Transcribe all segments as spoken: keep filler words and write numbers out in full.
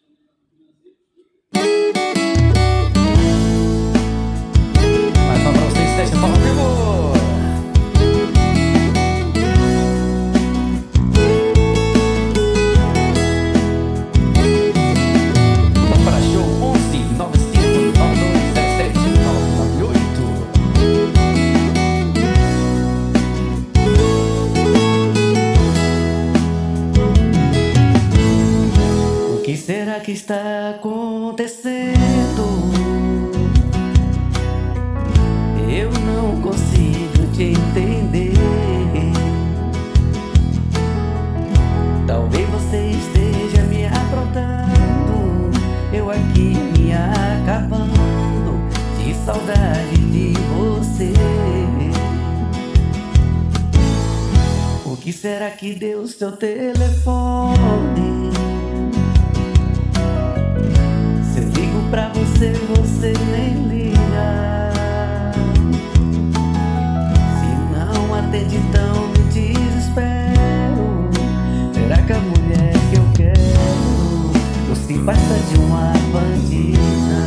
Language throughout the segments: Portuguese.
Mais uma pra vocês, deixa eu falar ao vivo. Então para show onze nove cinco nove dois zero sete nove nove oito. O que será que está acontecendo? Eu não consigo te entender. Talvez você esteja me aprontando, eu aqui me acabando de saudade de você. O que será que deu seu telefone? Se eu ligo pra você, você nem liga. Atende, então me desespero. Será que a mulher que eu quero não se passa de uma bandida?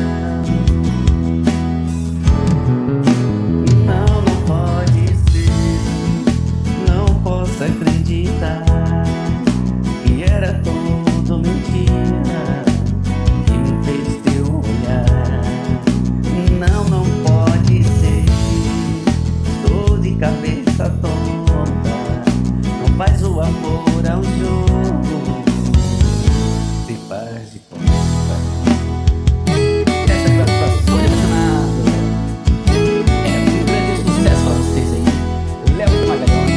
Não, não pode ser. Não posso acreditar que era tudo mentira que me fez teu olhar. Não, não pode ser. De cabeça tonta, não faz o amor ao jogo, se faz de conta. Essa é a Sou Emocionado. É um grande sucesso pra vocês aí. Léo Magalhães.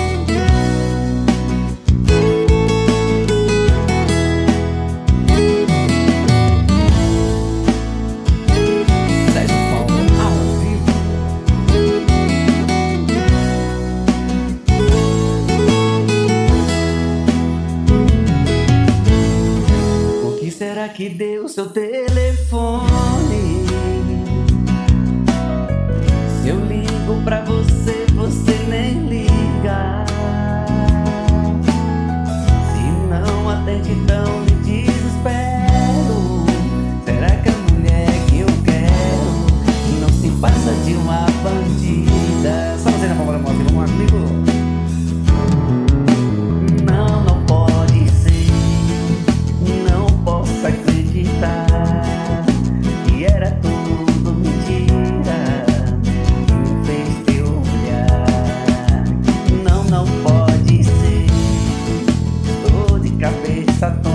Sérgio Paulo ao vivo. Será que deu seu telefone? Se eu ligo pra você, você nem liga. Se não atende, então me desespero. Será que a mulher que eu quero não se passa de uma bandida? Só você na palma da mão, vamos lá comigo. Que era tudo mentira que me fez teu olhar. Não, não pode ser. Tô de cabeça tonta.